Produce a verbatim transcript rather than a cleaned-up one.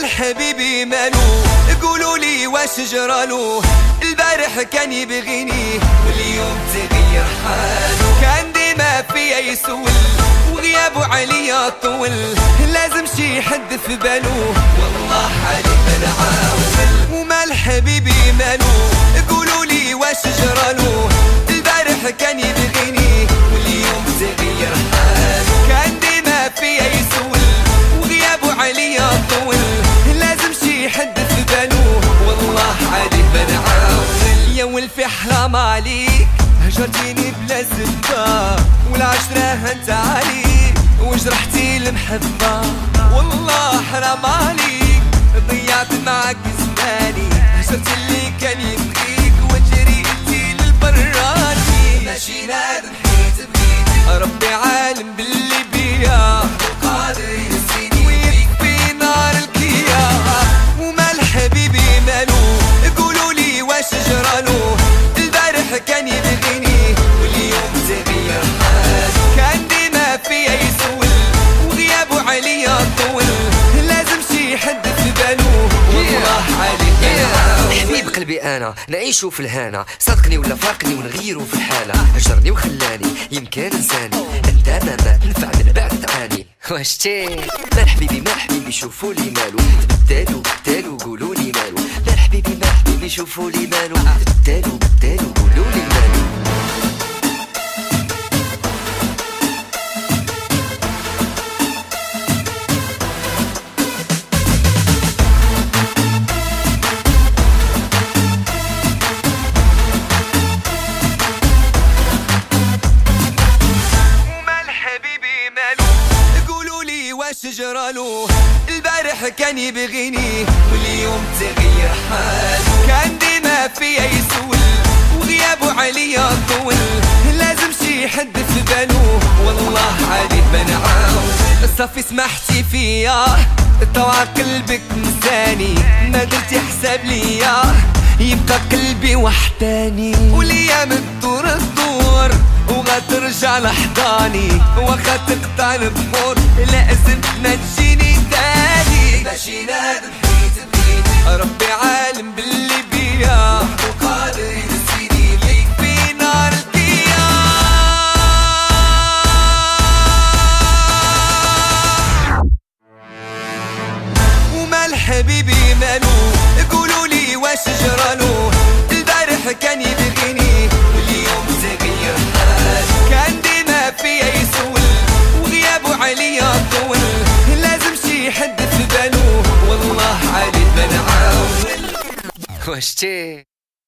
ومال حبيبي مالو؟ قولوا لي واش جرالو؟ البارح كان يبغيني واليوم تغير حالو، كان ديما فيا يسول وغيابه عليا طول، لازم شي حد في بالو والله حالي بنعاول. ومال حبيبي مالو؟ قولوا لي واش جرالو؟ البارح كان يبغيني واليوم تغير حالو، كان ديما فيا يسول وغيابه عليا طول، لازم شي حد في بالو والله حالي بنعاول. يا ولفي حرام عليك هجرتيني بلا سبة، والعشرة هنت عليك وجرحتي المحبة، والله حرام عليك ضيعت معاك زماني، هجرت اللي كان يبغيك وجريتي للبراني، ماشي نادم حيت بغيتك ربي عالم باللي بيا وقادر ينسيني ويكفي نار الكيا. ومال حبيبي مالو؟ قولوا لي واش جرالو؟ البارح كان يبغيني واليوم تغير حالو، كان ديما فيا يسول وغيابه عليا طول، لازم شي حد في بالو والله عليك حبيب قلبي انا نعيشو في الهنا، صدقني ولا فارقني ونغيرو في الحالة، هجرني وخلاني يمكن انساني، انت ما ما تنفع من بعد تعاني. واش تي مال حبيبي مال حبيبي شوفوا لي مالو؟ تبدالو بدالو قولوا لي مالو؟ مال حبيبي مال حبيبي شوفوا لي مالو؟ تبدالو بدالو قولوا لي مالو؟ واش جرالو؟ البارح كان يبغيني واليوم تغير حالو، كان ديما فيا يسول وغيابه عليا طول، لازم شي حد في بالو والله عليه بنعاول. صافي سمحتي فيا طوع قلبك نساني، ما درتي حساب ليا يبقى قلبي وحداني، والايام تدور تدور وغترجع لحضاني، واخا تقطع البحور لازم ما تجيني تاني، ماشي نادم حيت بغيتك ربي عالم باللي بيا وقادر ينسيني ليك في نار الكيا. ومال حبيبي مالو؟ قولوا لي واش جرالو؟ البارح كان يبغيني واليوم تغير حالو، كان ديما فيا يسول وغيابه عليا طول، لازم شي حد في بالو والله عليه بنعاول. واش تي